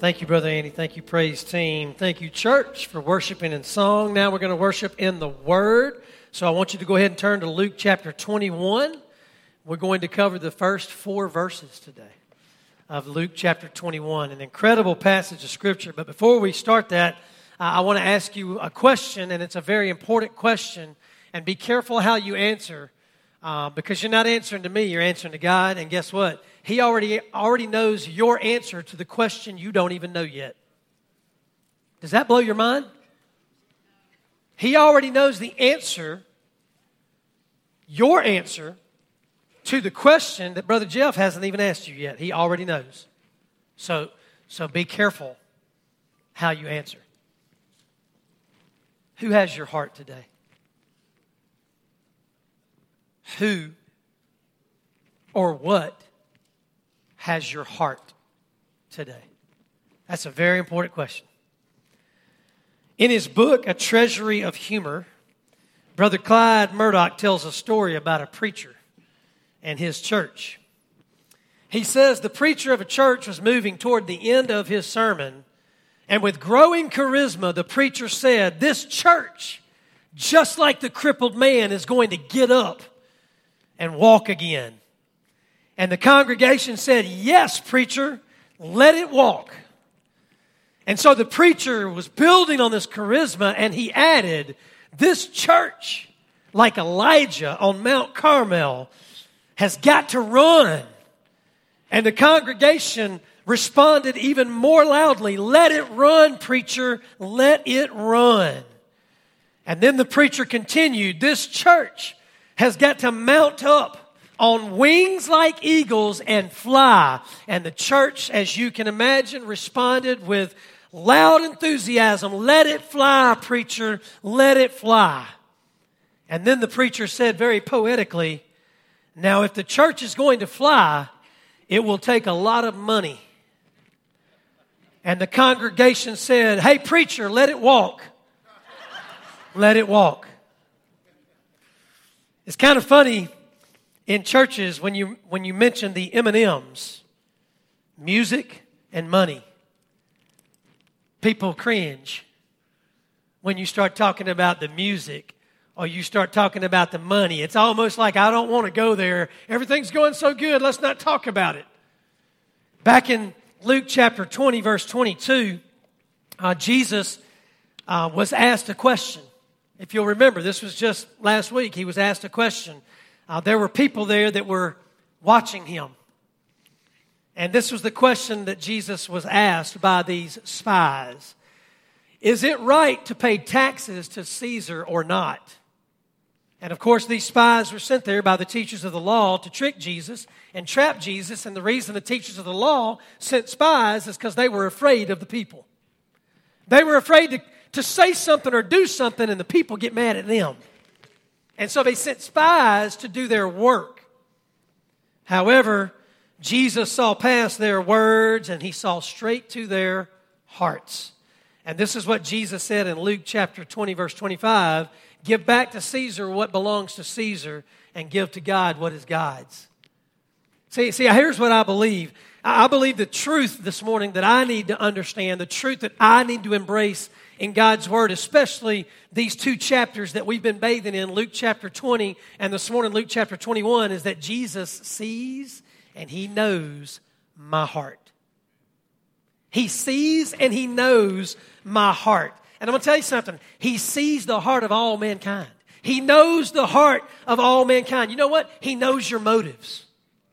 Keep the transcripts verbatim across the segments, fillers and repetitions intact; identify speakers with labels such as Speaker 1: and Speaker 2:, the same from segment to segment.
Speaker 1: Thank you, Brother Andy. Thank you, praise team. Thank you, church, for worshiping in song. Now we're going to worship in the Word. So I want you to go ahead and turn to Luke chapter twenty-one. We're going to cover the first four verses today of Luke chapter twenty-one, an incredible passage of Scripture. But before we start that, uh, I want to ask you a question, and it's a very important question. And be careful how you answer, uh, because you're not answering to me, you're answering to God. And guess what? He already already knows your answer to the question you don't even know yet. Does that blow your mind? He already knows the answer, your answer, to the question that Brother Jeff hasn't even asked you yet. He already knows. So, so be careful how you answer. Who has your heart today? Who or what has your heart today? That's a very important question. In his book, A Treasury of Humor, Brother Clyde Murdoch tells a story about a preacher and his church. He says the preacher of a church was moving toward the end of his sermon, and with growing charisma, the preacher said, "This church, just like the crippled man, is going to get up and walk again." And the congregation said, "Yes, preacher, let it walk." And so the preacher was building on this charisma, and he added, "This church, like Elijah on Mount Carmel, has got to run." And the congregation responded even more loudly, "Let it run, preacher, let it run." And then the preacher continued, "This church has got to mount up on wings like eagles and fly." And the church, as you can imagine, responded with loud enthusiasm, "Let it fly, preacher, let it fly." And then the preacher said very poetically, "Now if the church is going to fly, it will take a lot of money." And the congregation said, "Hey, preacher, let it walk. Let it walk." It's kind of funny in churches when you when you mention the M and M's, music and money. People cringe when you start talking about the music or you start talking about the money. It's almost like, I don't want to go there. Everything's going so good, let's not talk about it. Back in Luke chapter twenty, verse twenty-two, uh, Jesus uh, was asked a question. If you'll remember, this was just last week. He was asked a question. Uh, there were people there that were watching him. And this was the question that Jesus was asked by these spies. "Is it right to pay taxes to Caesar or not?" And of course, these spies were sent there by the teachers of the law to trick Jesus and trap Jesus. And the reason the teachers of the law sent spies is because they were afraid of the people. They were afraid to, to say something or do something and the people get mad at them. And so they sent spies to do their work. However, Jesus saw past their words and he saw straight to their hearts. And this is what Jesus said in Luke chapter twenty, verse twenty-five. "Give back to Caesar what belongs to Caesar and give to God what is God's." See, see, here's what I believe. I believe the truth this morning that I need to understand, the truth that I need to embrace in God's Word, especially these two chapters that we've been bathing in, Luke chapter twenty and this morning Luke chapter twenty-one, is that Jesus sees and He knows my heart. He sees and He knows my heart. And I'm going to tell you something. He sees the heart of all mankind. He knows the heart of all mankind. You know what? He knows your motives.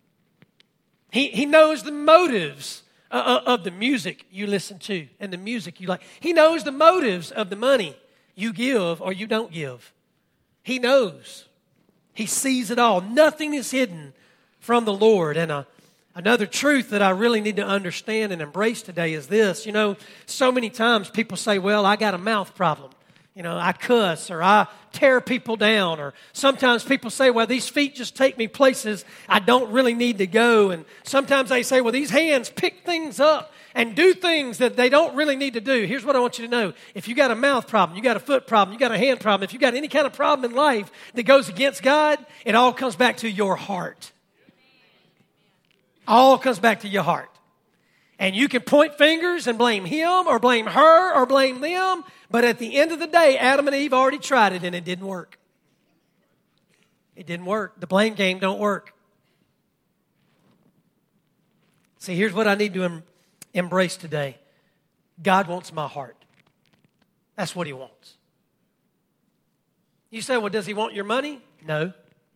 Speaker 1: He, he knows the motives uh, of the music you listen to and the music you like. He knows the motives of the money you give or you don't give. He knows. He sees it all. Nothing is hidden from the Lord. And uh, another truth that I really need to understand and embrace today is this. You know, so many times people say, "Well, I got a mouth problem. You know, I cuss or I tear people down." Or sometimes people say, "Well, these feet just take me places I don't really need to go." And sometimes they say, "Well, these hands pick things up and do things that they don't really need to do." Here's what I want you to know. If you got a mouth problem, you got a foot problem, you got a hand problem, if you got any kind of problem in life that goes against God, it all comes back to your heart. All comes back to your heart. And you can point fingers and blame him or blame her or blame them. But at the end of the day, Adam and Eve already tried it and it didn't work. It didn't work. The blame game don't work. See, here's what I need to em- embrace today. God wants my heart. That's what he wants. You say, well, does he want your money? No.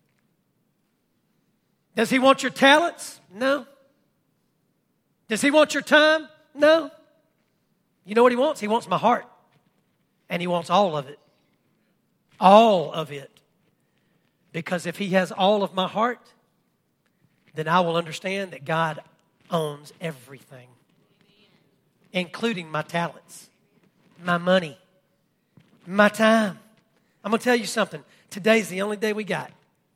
Speaker 1: Does he want your talents? No. Does he want your time? No. You know what he wants? He wants my heart. And he wants all of it. All of it. Because if he has all of my heart, then I will understand that God owns everything, including my talents, my money, my time. I'm going to tell you something. Today's the only day we got.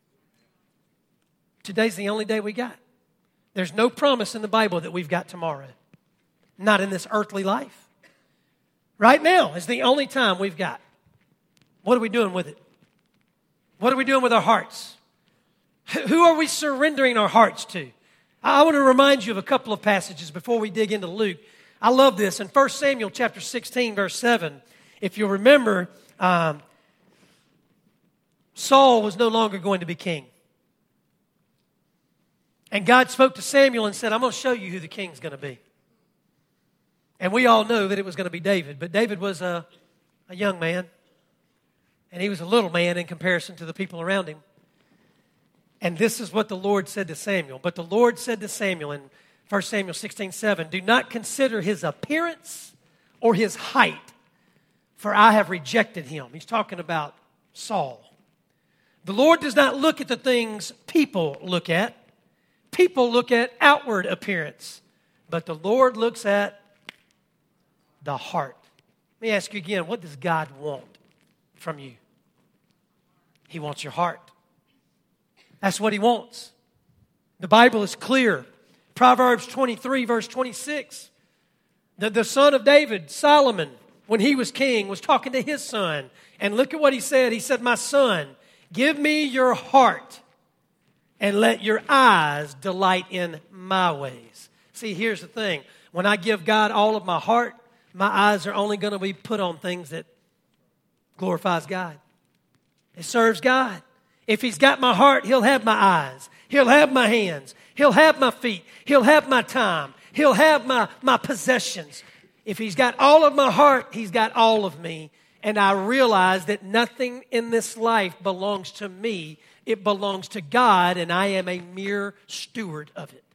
Speaker 1: Today's the only day we got. There's no promise in the Bible that we've got tomorrow. Not in this earthly life. Right now is the only time we've got. What are we doing with it? What are we doing with our hearts? Who are we surrendering our hearts to? I want to remind you of a couple of passages before we dig into Luke. I love this. In First Samuel chapter sixteen, verse seven, if you'll remember, um, Saul was no longer going to be king. And God spoke to Samuel and said, I'm going to show you who the king's going to be. And we all know that it was going to be David. But David was a, a young man. And he was a little man in comparison to the people around him. And this is what the Lord said to Samuel. But the Lord said to Samuel in First Samuel sixteen seven, do not consider his appearance or his height, for I have rejected him. He's talking about Saul. The Lord does not look at the things people look at. People look at outward appearance, but the Lord looks at the heart. Let me ask you again, what does God want from you? He wants your heart. That's what he wants. The Bible is clear. Proverbs twenty-three, verse twenty-six. The, the son of David, Solomon, when he was king, was talking to his son. And look at what he said. He said, my son, give me your heart and let your eyes delight in my ways. See, here's the thing. When I give God all of my heart, my eyes are only going to be put on things that glorifies God. It serves God. If he's got my heart, he'll have my eyes. He'll have my hands. He'll have my feet. He'll have my time. He'll have my, my possessions. If he's got all of my heart, he's got all of me. And I realize that nothing in this life belongs to me. It belongs to God, and I am a mere steward of it.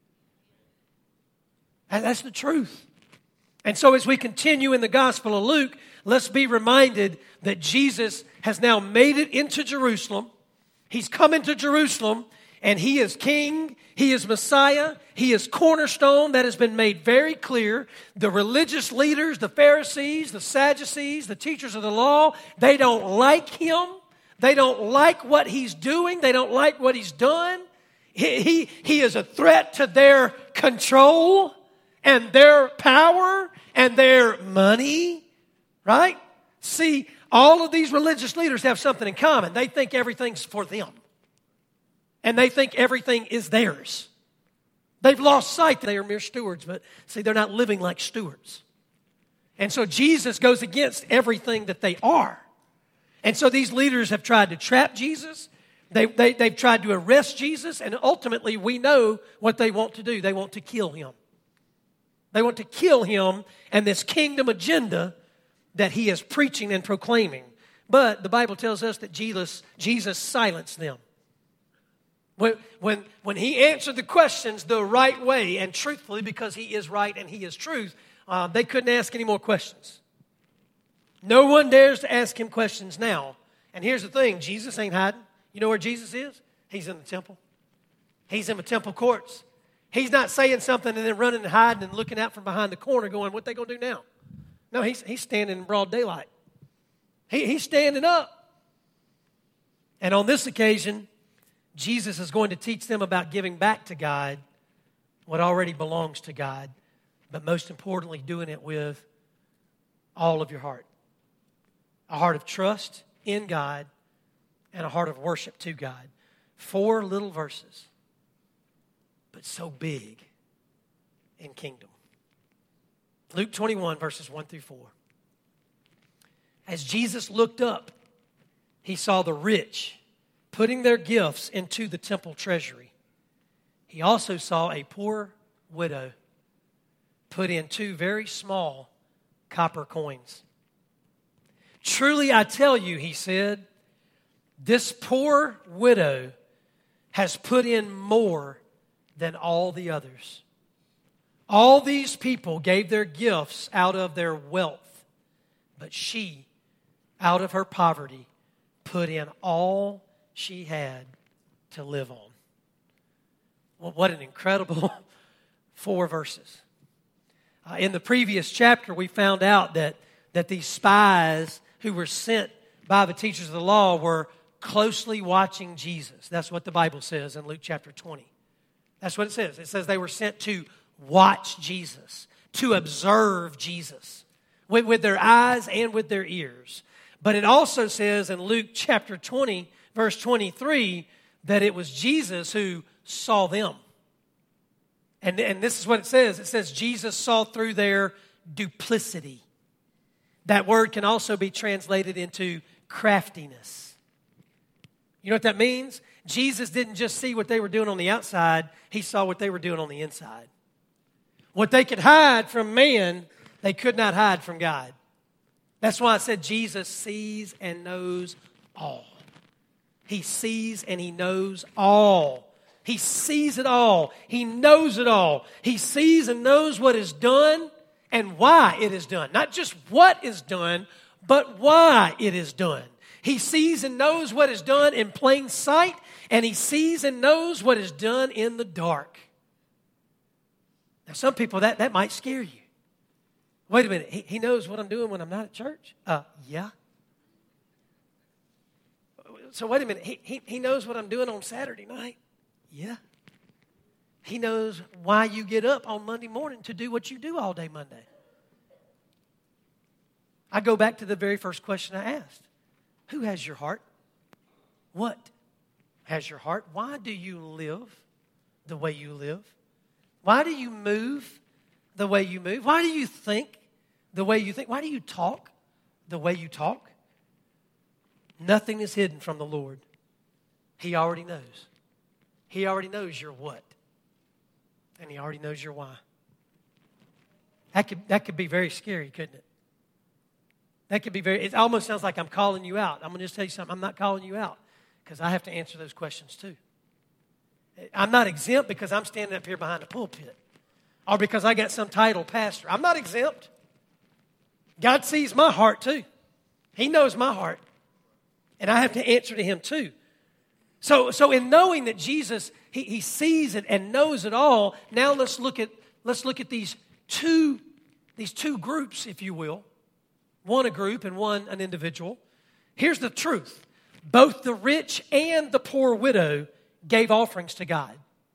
Speaker 1: And that's the truth. And so as we continue in the Gospel of Luke, let's be reminded that Jesus has now made it into Jerusalem. He's come into Jerusalem, and he is king, he is Messiah, he is cornerstone. That has been made very clear. The religious leaders, the Pharisees, the Sadducees, the teachers of the law, they don't like him. They don't like what he's doing. They don't like what he's done. He, he, he is a threat to their control and their power and their money, right? See, all of these religious leaders have something in common. They think everything's for them. And they think everything is theirs. They've lost sight that they are mere stewards, but see, they're not living like stewards. And so Jesus goes against everything that they are. And so these leaders have tried to trap Jesus. They, they, they've tried to arrest Jesus. And ultimately, we know what they want to do. They want to kill him. They want to kill him and this kingdom agenda that he is preaching and proclaiming. But the Bible tells us that Jesus, Jesus silenced them. When, when, when he answered the questions the right way and truthfully, because he is right and he is truth, uh, they couldn't ask any more questions. No one dares to ask him questions now. And here's the thing, Jesus ain't hiding. You know where Jesus is? He's in the temple. He's in the temple courts. He's not saying something and then running and hiding and looking out from behind the corner going, what they going to do now? No, he's, he's standing in broad daylight. He, he's standing up. And on this occasion, Jesus is going to teach them about giving back to God what already belongs to God, but most importantly, doing it with all of your heart. A heart of trust in God and a heart of worship to God. Four little verses, but so big in kingdom. Luke twenty-one, verses one through four. As Jesus looked up, he saw the rich putting their gifts into the temple treasury. He also saw a poor widow put in two very small copper coins. Truly, I tell you, he said, this poor widow has put in more than all the others. All these people gave their gifts out of their wealth, but she, out of her poverty, put in all she had to live on. Well, what an incredible four verses. Uh, in the previous chapter, we found out that, that these spies who were sent by the teachers of the law were closely watching Jesus. That's what the Bible says in Luke chapter twenty. That's what it says. It says they were sent to watch Jesus, to observe Jesus with, with their eyes and with their ears. But it also says in Luke chapter twenty, verse twenty-three, that it was Jesus who saw them. And, and this is what it says. It says Jesus saw through their duplicity. That word can also be translated into craftiness. You know what that means? Jesus didn't just see what they were doing on the outside. He saw what they were doing on the inside. What they could hide from man, they could not hide from God. That's why I said Jesus sees and knows all. He sees and he knows all. He sees it all. He knows it all. He sees and knows what is done and why it is done. Not just what is done, but why it is done. He sees and knows what is done in plain sight, and he sees and knows what is done in the dark. Now, some people, that, that might scare you. Wait a minute, he, he knows what I'm doing when I'm not at church? Uh, yeah. So wait a minute, he, he, he knows what I'm doing on Saturday night? Yeah. He knows why you get up on Monday morning to do what you do all day Monday. I go back to the very first question I asked. Who has your heart? What has your heart? Why do you live the way you live? Why do you move the way you move? Why do you think the way you think? Why do you talk the way you talk? Nothing is hidden from the Lord. He already knows. He already knows your what. And he already knows your why. That could, that could be very scary, couldn't it? That could be very, it almost sounds like I'm calling you out. I'm going to just tell you something. I'm not calling you out because I have to answer those questions too. I'm not exempt because I'm standing up here behind a pulpit or because I got some title pastor. I'm not exempt. God sees my heart too. He knows my heart. And I have to answer to him too. So, so in knowing that Jesus, he, he sees it and knows it all, now let's look at, let's look at these two, these two groups, if you will. One a group and one an individual. Here's the truth. Both the rich and the poor widow gave offerings to God.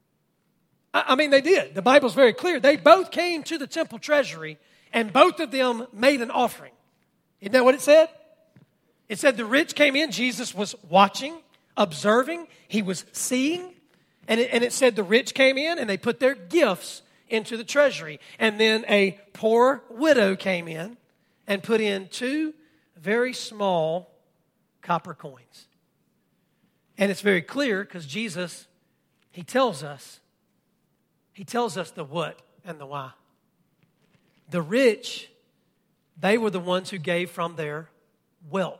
Speaker 1: I, I mean, they did. The Bible's very clear. They both came to the temple treasury and both of them made an offering. Isn't that what it said? It said the rich came in. Jesus was watching, observing. He was seeing. And it, and it said the rich came in and they put their gifts into the treasury. And then a poor widow came in and put in two very small copper coins. And it's very clear because Jesus, he tells us, he tells us the what and the why. The rich, they were the ones who gave from their wealth.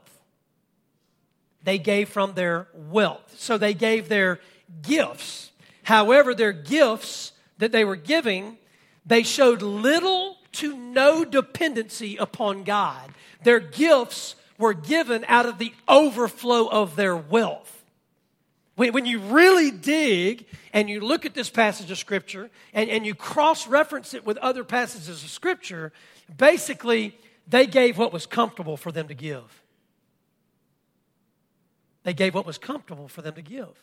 Speaker 1: They gave from their wealth. So they gave their gifts. However, their gifts that they were giving, they showed little to no dependency upon God. Their gifts were given out of the overflow of their wealth. When, when you really dig and you look at this passage of Scripture and, and you cross-reference it with other passages of Scripture, basically they gave what was comfortable for them to give. They gave what was comfortable for them to give.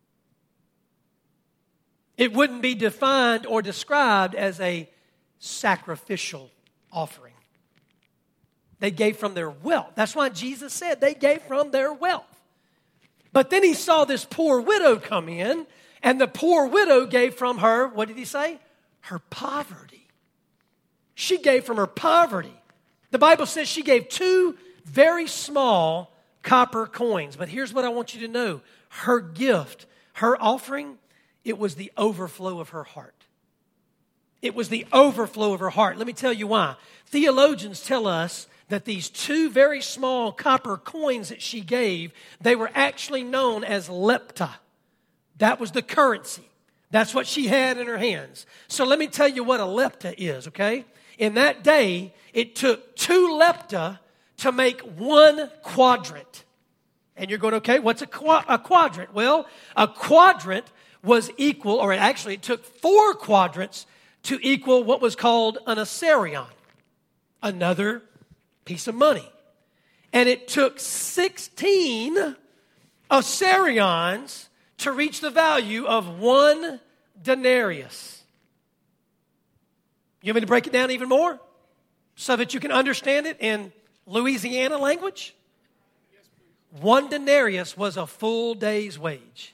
Speaker 1: It wouldn't be defined or described as a sacrificial offering. They gave from their wealth. That's why Jesus said they gave from their wealth. But then he saw this poor widow come in, and the poor widow gave from her, what did he say? Her poverty. She gave from her poverty. The Bible says she gave two very small copper coins. But here's what I want you to know. Her gift, her offering, it was the overflow of her heart. It was the overflow of her heart. Let me tell you why. Theologians tell us that these two very small copper coins that she gave, they were actually known as lepta. That was the currency. That's what she had in her hands. So let me tell you what a lepta is, okay? In that day, it took two lepta to make one quadrant. And you're going, okay, what's a, qu- a quadrant? Well, a quadrant was equal, or actually it took four quadrants to equal what was called an assarion, another piece of money. And it took sixteen assarions to reach the value of one denarius. You want me to break it down even more so that you can understand it in Louisiana language? One denarius was a full day's wage.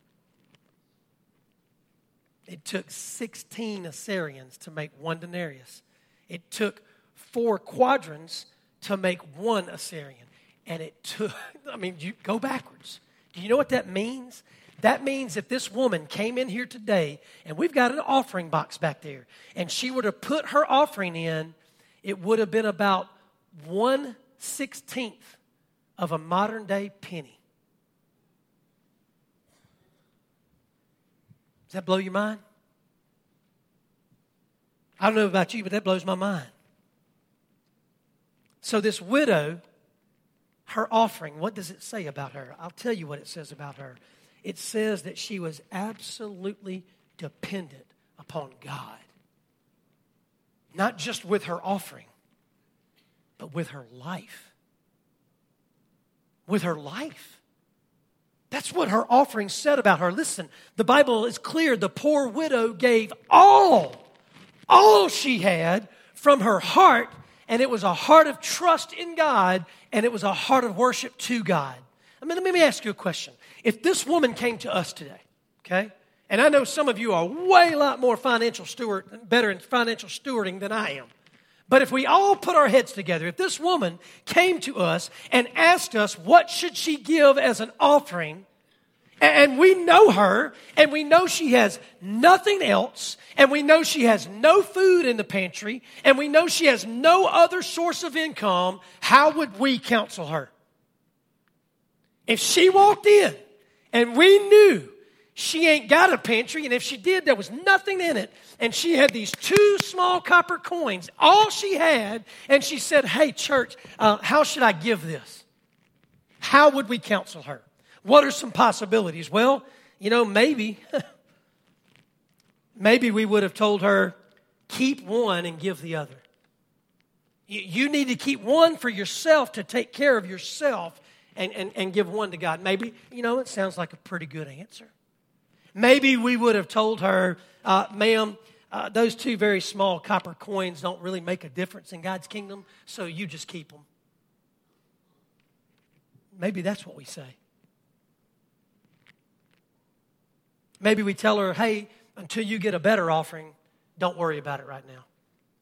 Speaker 1: It took sixteen assarions to make one denarius. It took four quadrants to make one assarion. And it took, I mean, you go backwards. Do you know what that means? That means if this woman came in here today, and we've got an offering box back there, and she were to put her offering in, it would have been about one sixteenth of a modern day penny. Does that blow your mind? I don't know about you, but that blows my mind. So this widow, her offering, what does it say about her? I'll tell you what it says about her. It says that she was absolutely dependent upon God. Not just with her offering, but with her life. With her life. That's what her offering said about her. Listen, the Bible is clear. The poor widow gave all, all she had from her heart, and it was a heart of trust in God, and it was a heart of worship to God. I mean, let me ask you a question. If this woman came to us today, okay, and I know some of you are way a lot more financial steward, better in financial stewarding than I am. But if we all put our heads together, if this woman came to us and asked us what should she give as an offering, and we know her, and we know she has nothing else, and we know she has no food in the pantry, and we know she has no other source of income, how would we counsel her? If she walked in and we knew she ain't got a pantry, and if she did, there was nothing in it, and she had these two small copper coins, all she had, and she said, hey, church, uh, how should I give this? How would we counsel her? What are some possibilities? Well, you know, maybe, maybe we would have told her, keep one and give the other. You, you need to keep one for yourself to take care of yourself and, and, and give one to God. Maybe, you know, it sounds like a pretty good answer. Maybe we would have told her, uh, ma'am, uh, those two very small copper coins don't really make a difference in God's kingdom, so you just keep them. Maybe that's what we say. Maybe we tell her, hey, until you get a better offering, don't worry about it right now.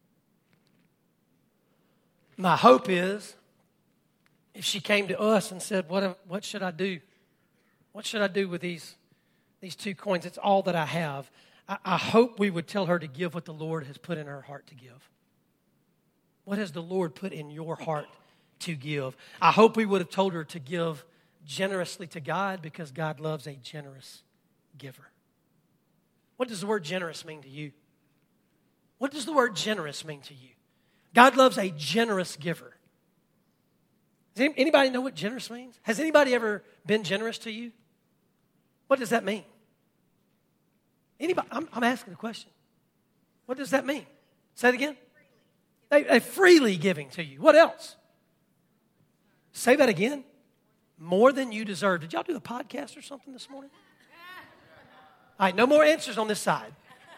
Speaker 1: My hope is, if she came to us and said, what, what should I do? What should I do with these, these two coins? It's all that I have. I, I hope we would tell her to give what the Lord has put in her heart to give. What has the Lord put in your heart to give? I hope we would have told her to give generously to God, because God loves a generous giver. What does the word generous mean to you? What does the word generous mean to you? God loves a generous giver. Does anybody know what generous means? Has anybody ever been generous to you? What does that mean? Anybody? I'm, I'm asking a question. What does that mean? Say it again. They, they freely giving to you. What else? Say that again. More than you deserve. Did y'all do the podcast or something this morning? All right, no more answers on this side.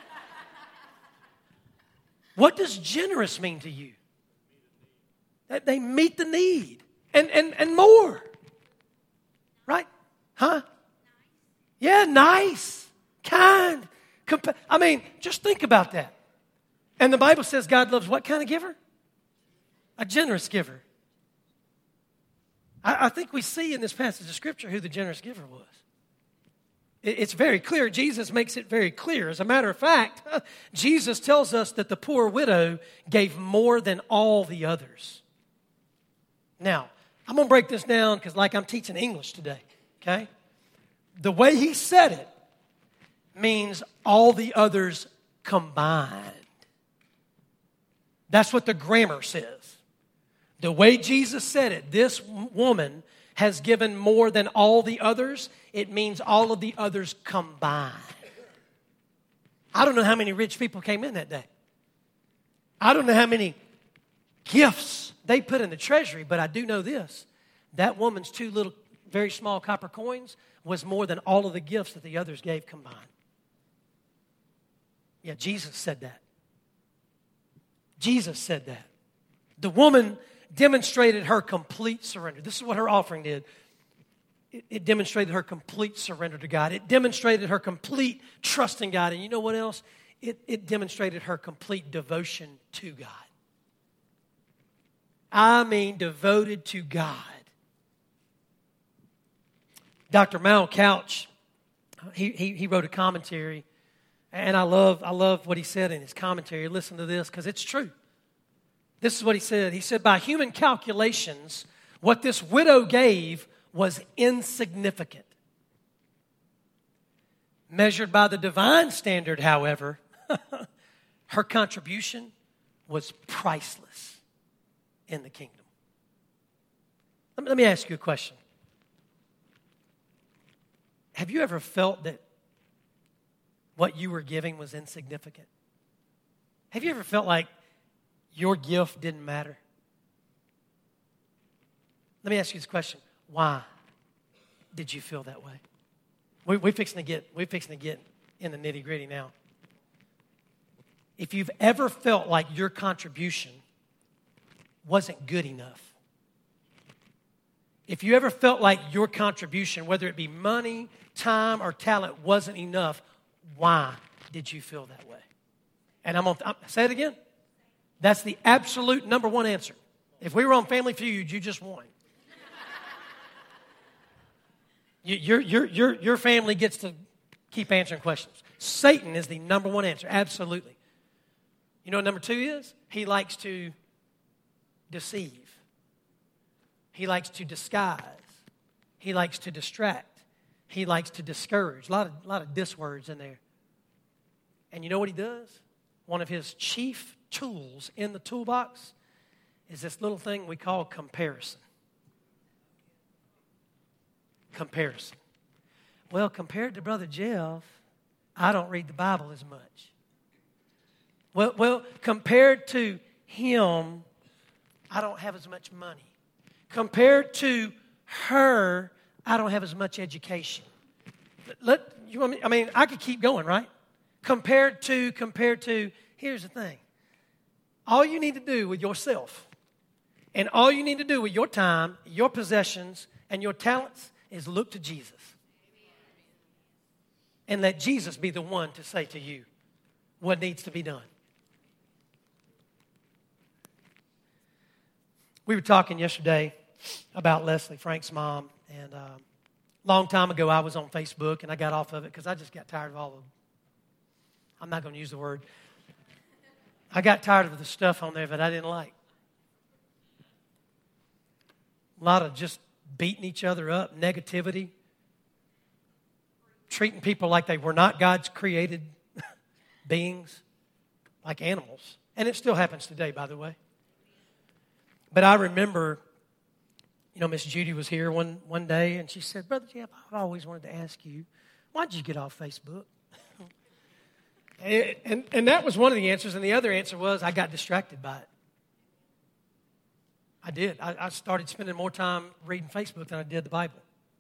Speaker 1: What does generous mean to you? That they meet the need and, and, and more. Right? Huh? Yeah, nice, kind. Compa- I mean, just think about that. And the Bible says God loves what kind of giver? A generous giver. I, I think we see in this passage of Scripture who the generous giver was. It, it's very clear. Jesus makes it very clear. As a matter of fact, Jesus tells us that the poor widow gave more than all the others. Now, I'm going to break this down because like I'm teaching English today, okay? The way he said it means all the others combined. That's what the grammar says. The way Jesus said it, this woman has given more than all the others. It means all of the others combined. I don't know how many rich people came in that day. I don't know how many gifts they put in the treasury, but I do know this. That woman's two little, very small copper coins was more than all of the gifts that the others gave combined. Yeah, Jesus said that. Jesus said that. The woman demonstrated her complete surrender. This is what her offering did. It, it demonstrated her complete surrender to God. It demonstrated her complete trust in God. And you know what else? It, it demonstrated her complete devotion to God. I mean, devoted to God. Doctor Mal Couch, he, he, he wrote a commentary, and I love, I love what he said in his commentary. Listen to this, because it's true. This is what he said. He said, by human calculations, what this widow gave was insignificant. Measured by the divine standard, however, her contribution was priceless in the kingdom. Let me, let me ask you a question. Have you ever felt that what you were giving was insignificant? Have you ever felt like your gift didn't matter? Let me ask you this question. Why did you feel that way? We, we're fixing to get, we're fixing to get in the nitty-gritty now. If you've ever felt like your contribution wasn't good enough, if you ever felt like your contribution, whether it be money, time, or talent, wasn't enough, why did you feel that way? And I'm going to say it again. That's the absolute number one answer. If we were on Family Feud, you just won. you, your, your, your, your family gets to keep answering questions. Satan is the number one answer, absolutely. You know what number two is? He likes to deceive. He likes to disguise. He likes to distract. He likes to discourage. A lot of, a lot of dis words in there. And you know what he does? One of his chief tools in the toolbox is this little thing we call comparison. Comparison. Well, compared to Brother Jeff, I don't read the Bible as much. Well, well, compared to him, I don't have as much money. Compared to her, I don't have as much education. Let, you want me, I mean, I could keep going, right? Compared to, compared to, here's the thing. All you need to do with yourself and all you need to do with your time, your possessions, and your talents is look to Jesus. And let Jesus be the one to say to you what needs to be done. We were talking yesterday about Leslie, Frank's mom, and a uh, long time ago I was on Facebook and I got off of it because I just got tired of all of, I'm not going to use the word, I got tired of the stuff on there that I didn't like. A lot of just beating each other up, negativity, treating people like they were not God's created beings, like animals. And it still happens today, by the way. But I remember, you know, Miss Judy was here one, one day, and she said, Brother Jeff, I've always wanted to ask you, why did you get off Facebook? and, and, and that was one of the answers, and the other answer was I got distracted by it. I did. I, I started spending more time reading Facebook than I did the Bible.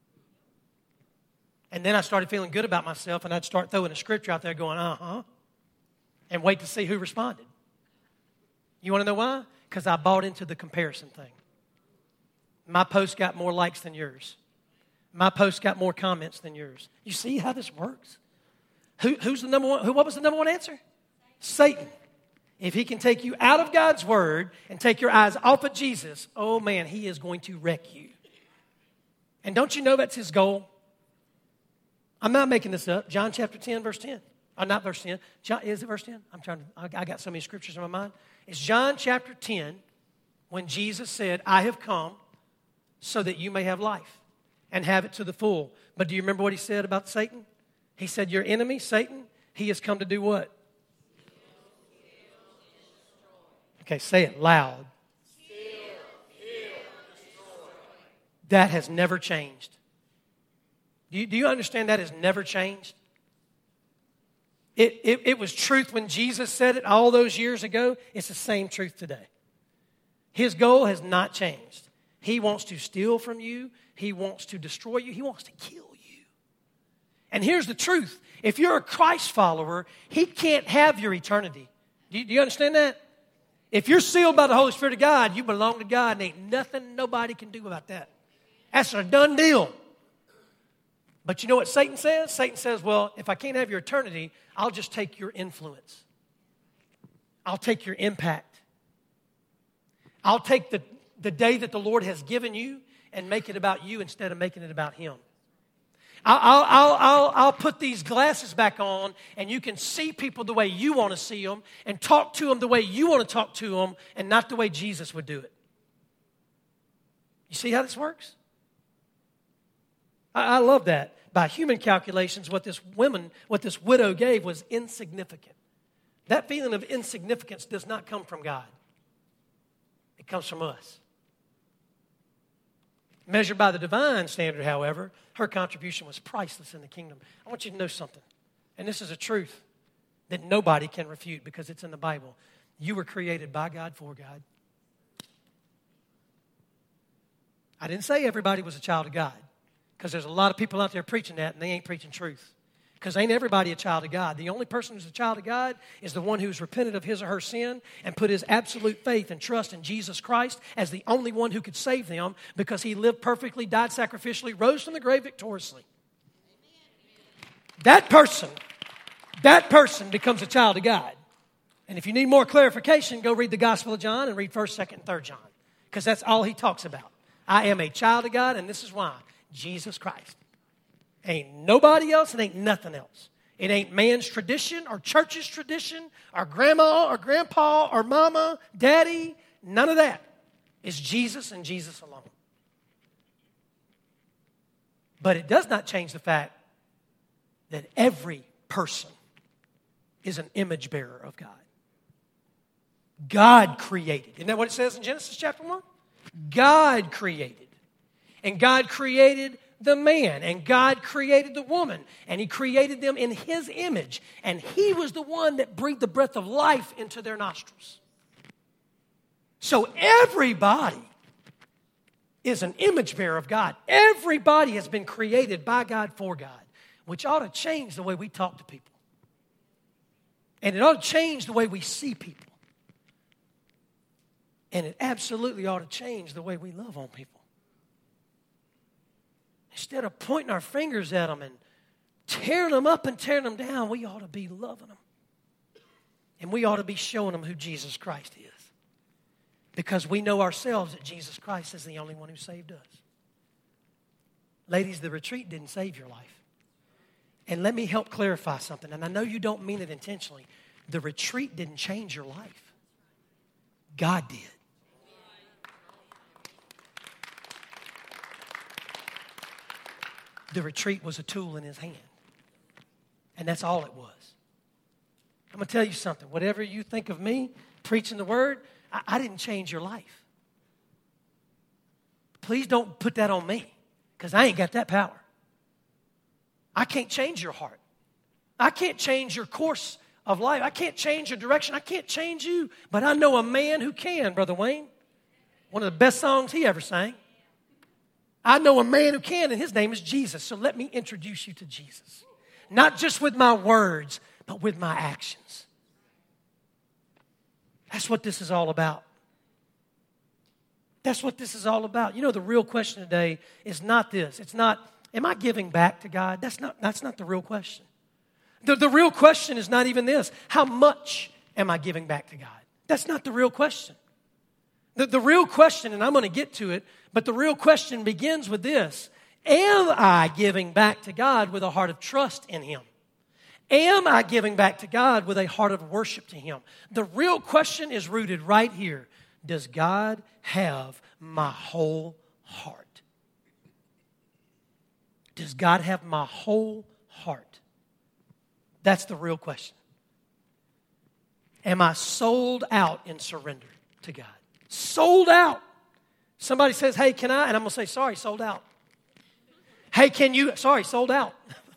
Speaker 1: And then I started feeling good about myself, and I'd start throwing a scripture out there going, uh-huh, and wait to see who responded. You want to know why? Because I bought into the comparison thing. My post got more likes than yours. My post got more comments than yours. You see how this works? Who, who's the number one? Who? What was the number one answer? Satan. If he can take you out of God's word and take your eyes off of Jesus, oh man, he is going to wreck you. And don't you know that's his goal? I'm not making this up. John chapter ten, verse ten. Or not verse ten. John, is it verse ten? I'm trying to, I got so many scriptures in my mind. It's John chapter ten when Jesus said, I have come so that you may have life and have it to the full. But do you remember what he said about Satan? He said, your enemy, Satan, he has come to do what? Okay, say it loud. That has never changed. Do you, do you understand that has never changed? It, it, it was truth when Jesus said it all those years ago. It's the same truth today. His goal has not changed. He wants to steal from you. He wants to destroy you. He wants to kill you. And here's the truth. If you're a Christ follower, he can't have your eternity. Do you, do you understand that? If you're sealed by the Holy Spirit of God, you belong to God, and ain't nothing nobody can do about that. That's a done deal. But you know what Satan says? Satan says, well, if I can't have your eternity, I'll just take your influence. I'll take your impact. I'll take the, the day that the Lord has given you and make it about you instead of making it about him. I'll, I'll, I'll, I'll put these glasses back on and you can see people the way you want to see them and talk to them the way you want to talk to them and not the way Jesus would do it. You see how this works? I, I love that. By human calculations, what this woman, what this widow gave was insignificant. That feeling of insignificance does not come from God. It comes from us. Measured by the divine standard, however, her contribution was priceless in the kingdom. I want you to know something, and this is a truth that nobody can refute because it's in the Bible. You were created by God for God. I didn't say everybody was a child of God because there's a lot of people out there preaching that, and they ain't preaching truth. Because ain't everybody a child of God. The only person who's a child of God is the one who's repented of his or her sin and put his absolute faith and trust in Jesus Christ as the only one who could save them because he lived perfectly, died sacrificially, rose from the grave victoriously. That person, that person becomes a child of God. And if you need more clarification, go read the Gospel of John and read first, second, and third John. Because that's all he talks about. I am a child of God, and this is why. Jesus Christ. Ain't nobody else, and ain't nothing else. It ain't man's tradition or church's tradition or grandma or grandpa or mama, daddy. None of that. It's Jesus and Jesus alone. But it does not change the fact that every person is an image bearer of God. God created. Isn't that what it says in Genesis chapter one? God created. And God created the man, and God created the woman, and he created them in his image, and he was the one that breathed the breath of life into their nostrils. So everybody is an image bearer of God. Everybody has been created by God for God, which ought to change the way we talk to people. And it ought to change the way we see people. And it absolutely ought to change the way we love on people. Instead of pointing our fingers at them and tearing them up and tearing them down, we ought to be loving them. And we ought to be showing them who Jesus Christ is. Because we know ourselves that Jesus Christ is the only one who saved us. Ladies, the retreat didn't save your life. And let me help clarify something. And I know you don't mean it intentionally. The retreat didn't change your life. God did. The retreat was a tool in his hand. And that's all it was. I'm going to tell you something. Whatever you think of me, preaching the word, I, I didn't change your life. Please don't put that on me, because I ain't got that power. I can't change your heart. I can't change your course of life. I can't change your direction. I can't change you. But I know a man who can, Brother Wayne. One of the best songs he ever sang. I know a man who can, and his name is Jesus. So let me introduce you to Jesus. Not just with my words, but with my actions. That's what this is all about. That's what this is all about. You know, the real question today is not this. It's not, am I giving back to God? That's not, that's not the real question. The, the real question is not even this. How much am I giving back to God? That's not the real question. The, the real question, and I'm going to get to it, but the real question begins with this. Am I giving back to God with a heart of trust in Him? Am I giving back to God with a heart of worship to Him? The real question is rooted right here. Does God have my whole heart? Does God have my whole heart? That's the real question. Am I sold out in surrender to God? Sold out. Somebody says, hey, can I? And I'm going to say, sorry, sold out. Hey, can you? Sorry, sold out.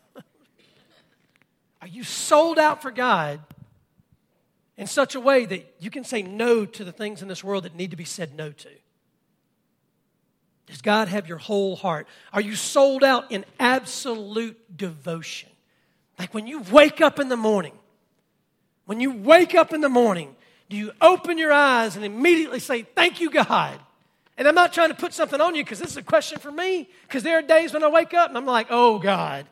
Speaker 1: Are you sold out for God in such a way that you can say no to the things in this world that need to be said no to? Does God have your whole heart? Are you sold out in absolute devotion? Like when you wake up in the morning, when you wake up in the morning, do you open your eyes and immediately say, thank you, God? And I'm not trying to put something on you because this is a question for me. Because there are days when I wake up and I'm like, oh, God.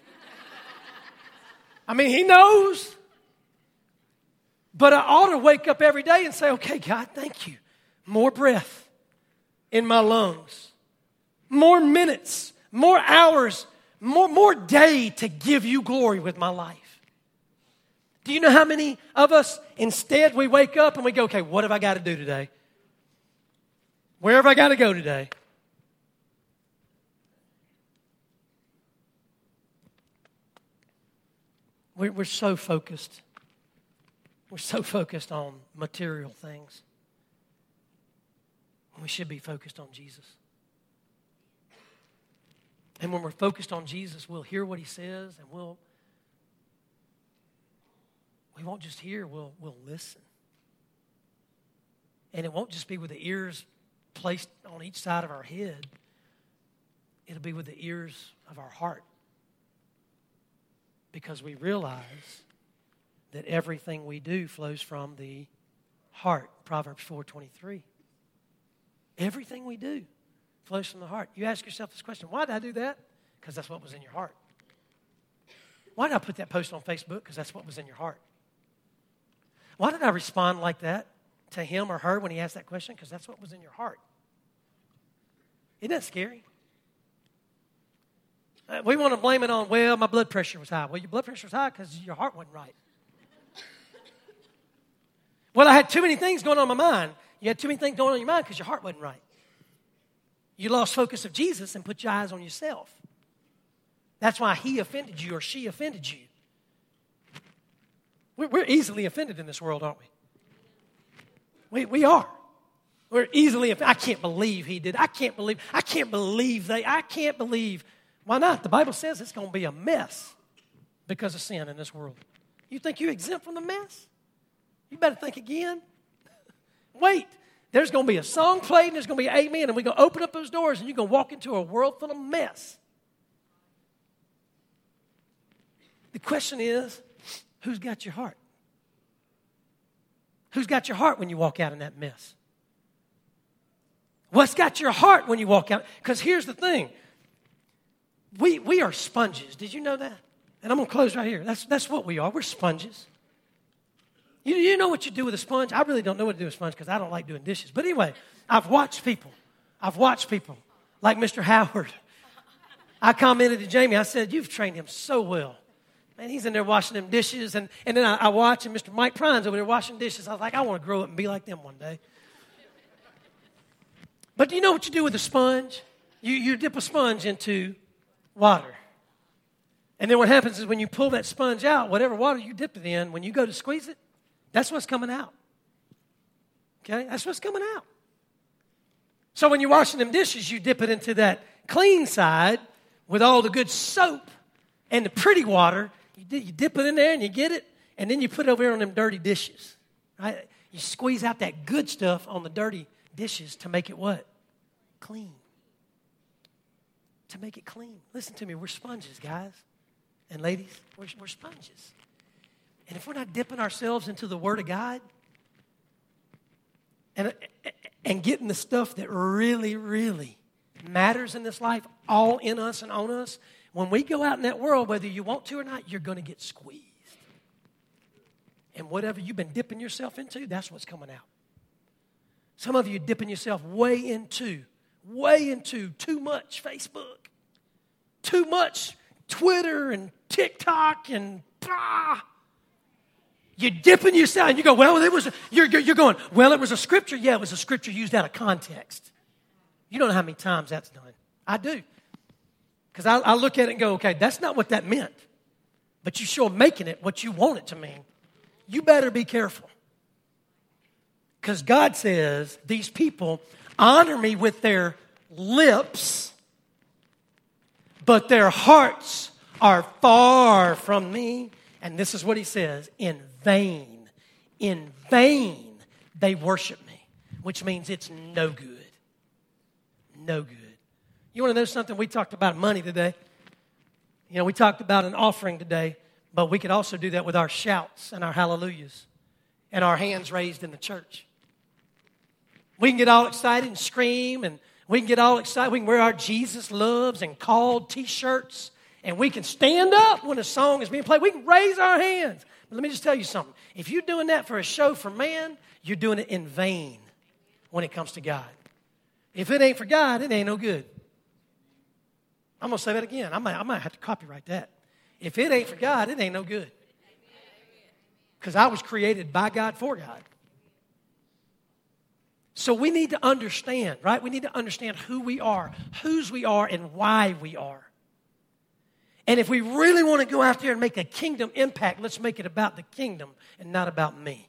Speaker 1: I mean, He knows. But I ought to wake up every day and say, okay, God, thank you. More breath in my lungs. More minutes, more hours, more, more day to give you glory with my life. Do you know how many of us, instead, we wake up and we go, okay, what have I got to do today? Where have I got to go today? We're, we're so focused. We're so focused on material things. We should be focused on Jesus. And when we're focused on Jesus, we'll hear what He says and we'll We won't just hear, we'll, we'll listen. And it won't just be with the ears placed on each side of our head. It'll be with the ears of our heart. Because we realize that everything we do flows from the heart. Proverbs four twenty-three. Everything we do flows from the heart. You ask yourself this question, why did I do that? Because that's what was in your heart. Why did I put that post on Facebook? Because that's what was in your heart. Why did I respond like that to him or her when he asked that question? Because that's what was in your heart. Isn't that scary? Uh, we want to blame it on, well, my blood pressure was high. Well, your blood pressure was high because your heart wasn't right. Well, I had too many things going on in my mind. You had too many things going on in your mind because your heart wasn't right. You lost focus of Jesus and put your eyes on yourself. That's why he offended you or she offended you. We're easily offended in this world, aren't we? We, we are. We're easily offended. I can't believe he did. I can't believe. I can't believe they. I can't believe. Why not? The Bible says it's going to be a mess because of sin in this world. You think you're exempt from the mess? You better think again. Wait. There's going to be a song played and there's going to be an amen and we're going to open up those doors and you're going to walk into a world full of mess. The question is, who's got your heart? Who's got your heart when you walk out in that mess? What's got your heart when you walk out? Because here's the thing. We, we are sponges. Did you know that? And I'm going to close right here. That's, that's what we are. We're sponges. You, you know what you do with a sponge? I really don't know what to do with a sponge because I don't like doing dishes. But anyway, I've watched people. I've watched people like Mister Howard. I commented to Jamie. I said, you've trained him so well. Man, he's in there washing them dishes. And, and then I, I watch, and Mister Mike Prine's over there washing dishes. I was like, I want to grow up and be like them one day. But do you know what you do with a sponge? You, you dip a sponge into water. And then what happens is when you pull that sponge out, whatever water you dip it in, when you go to squeeze it, that's what's coming out. Okay? That's what's coming out. So when you're washing them dishes, you dip it into that clean side with all the good soap and the pretty water. You, di- you dip it in there and you get it, and then you put it over here on them dirty dishes. Right? You squeeze out that good stuff on the dirty dishes to make it what? Clean. To make it clean. Listen to me. We're sponges, guys. And ladies, we're, we're sponges. And if we're not dipping ourselves into the Word of God and, and getting the stuff that really, really matters in this life all in us and on us, when we go out in that world, whether you want to or not, you're going to get squeezed. And whatever you've been dipping yourself into, that's what's coming out. Some of you are dipping yourself way into, way into too much Facebook, too much Twitter and TikTok and ah. You're dipping yourself and you go, well, it was, a, you're, you're going, well, it was a scripture. Yeah, it was a scripture used out of context. You don't know how many times that's done. I do. Because I, I look at it and go, okay, that's not what that meant. But you sure making it what you want it to mean. You better be careful. Because God says, these people honor me with their lips, but their hearts are far from me. And this is what he says, in vain, in vain they worship me, which means it's no good. No good. You want to know something? We talked about money today. You know, we talked about an offering today, but we could also do that with our shouts and our hallelujahs and our hands raised in the church. We can get all excited and scream, and we can get all excited. We can wear our Jesus Loves and Called t-shirts, and we can stand up when a song is being played. We can raise our hands. But let me just tell you something. If you're doing that for a show for man, you're doing it in vain when it comes to God. If it ain't for God, it ain't no good. I'm going to say that again. I might, I might have to copyright that. If it ain't for God, it ain't no good. Because I was created by God for God. So we need to understand, right? We need to understand who we are, whose we are, and why we are. And if we really want to go out there and make a kingdom impact, let's make it about the kingdom and not about me.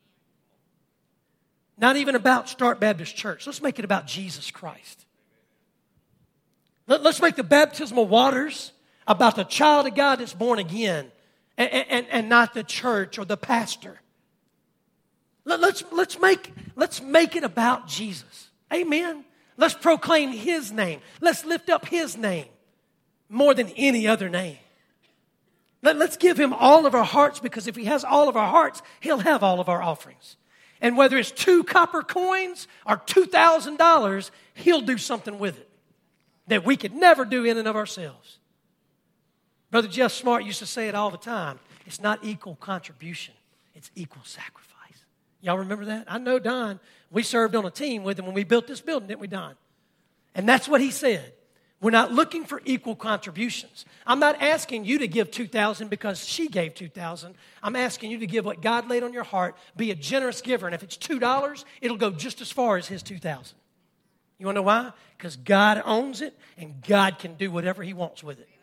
Speaker 1: Not even about Start Baptist Church. Let's make it about Jesus Christ. Let's make the baptismal waters about the child of God that's born again and, and, and not the church or the pastor. Let's, let's, make, let's make it about Jesus. Amen. Let's proclaim His name. Let's lift up His name more than any other name. Let, let's give Him all of our hearts, because if He has all of our hearts, He'll have all of our offerings. And whether it's two copper coins or two thousand dollars, He'll do something with it that we could never do in and of ourselves. Brother Jeff Smart used to say it all the time. It's not equal contribution. It's equal sacrifice. Y'all remember that? I know Don. We served on a team with him when we built this building, didn't we, Don? And that's what he said. We're not looking for equal contributions. I'm not asking you to give two thousand dollars because she gave two thousand dollars. I'm asking you to give what God laid on your heart. Be a generous giver. And if it's two dollars, it'll go just as far as his two thousand dollars. You want to know why? Because God owns it and God can do whatever He wants with it.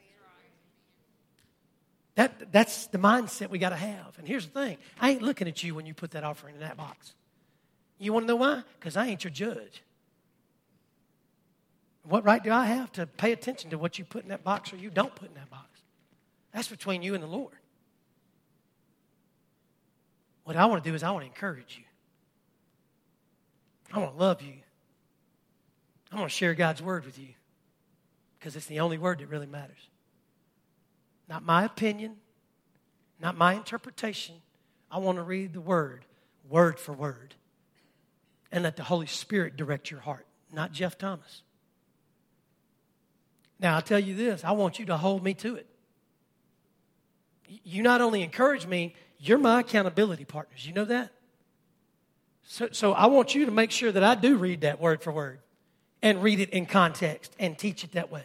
Speaker 1: That, that's the mindset we got to have. And here's the thing. I ain't looking at you when you put that offering in that box. You want to know why? Because I ain't your judge. What right do I have to pay attention to what you put in that box or you don't put in that box? That's between you and the Lord. What I want to do is I want to encourage you. I want to love you. I want to share God's word with you because it's the only word that really matters. Not my opinion, not my interpretation. I want to read the word, word for word, and let the Holy Spirit direct your heart, not Jeff Thomas. Now, I'll tell you this. I want you to hold me to it. You not only encourage me, you're my accountability partners. You know that? So, so I want you to make sure that I do read that word for word and read it in context and teach it that way.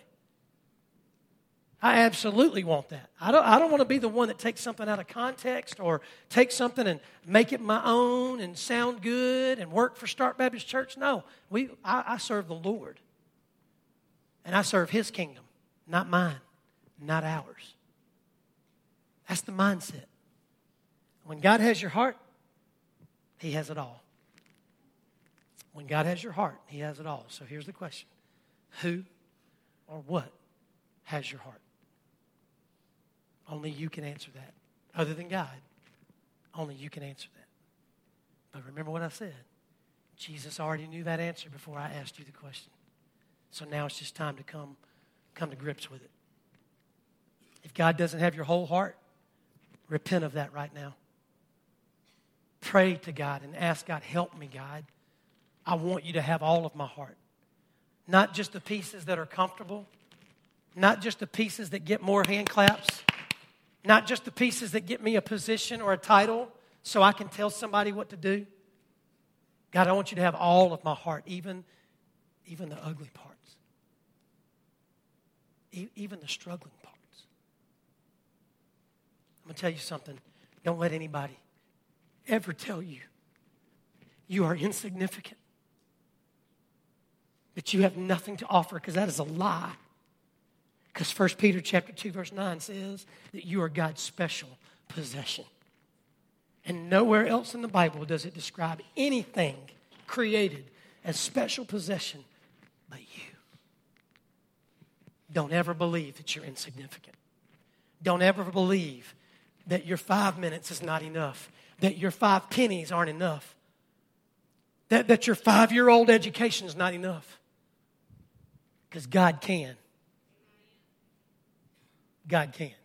Speaker 1: I absolutely want that. I don't, I don't want to be the one that takes something out of context or take something and make it my own and sound good and work for Start Baptist Church. No, we, I, I serve the Lord. And I serve His kingdom, not mine, not ours. That's the mindset. When God has your heart, He has it all. When God has your heart, He has it all. So here's the question. Who or what has your heart? Only you can answer that. Other than God, only you can answer that. But remember what I said. Jesus already knew that answer before I asked you the question. So now it's just time to come, come to grips with it. If God doesn't have your whole heart, repent of that right now. Pray to God and ask God, help me, God. I want you to have all of my heart. Not just the pieces that are comfortable. Not just the pieces that get more hand claps. Not just the pieces that get me a position or a title. so I can tell somebody what to do? God, I want you to have all of my heart, even, even the ugly parts, e- even the struggling parts. I'm going to tell you something. Don't let anybody ever tell you you are insignificant, that you have nothing to offer, because that is a lie. Because First Peter chapter two, verse nine says that you are God's special possession. And nowhere else in the Bible does it describe anything created as special possession but you. Don't ever believe that you're insignificant. Don't ever believe that your five minutes is not enough, that your five pennies aren't enough, that, that your five-year-old education is not enough. Because God can. God can.